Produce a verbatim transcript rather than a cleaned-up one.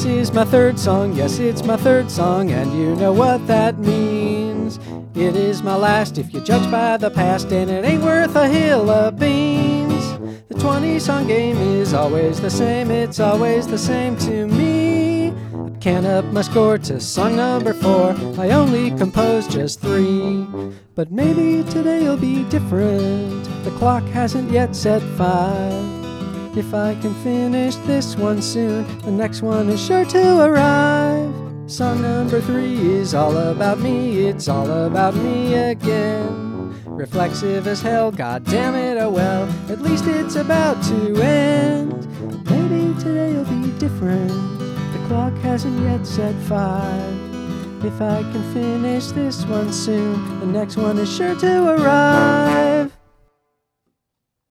This is my third song, yes, it's my third song, and you know what that means. It is my last if you judge by the past, and it ain't worth a hill of beans. The twenty-song game is always the same, it's always the same to me. I can up my score to song number four, I only composed just three. But maybe today'll be different, the clock hasn't yet said five. If I can finish this one soon, the next one is sure to arrive. Song number three is all about me, it's all about me again. Reflexive as hell, god damn it, oh well, at least it's about to end. Maybe today'll be different, the clock hasn't yet said five. If I can finish this one soon, the next one is sure to arrive.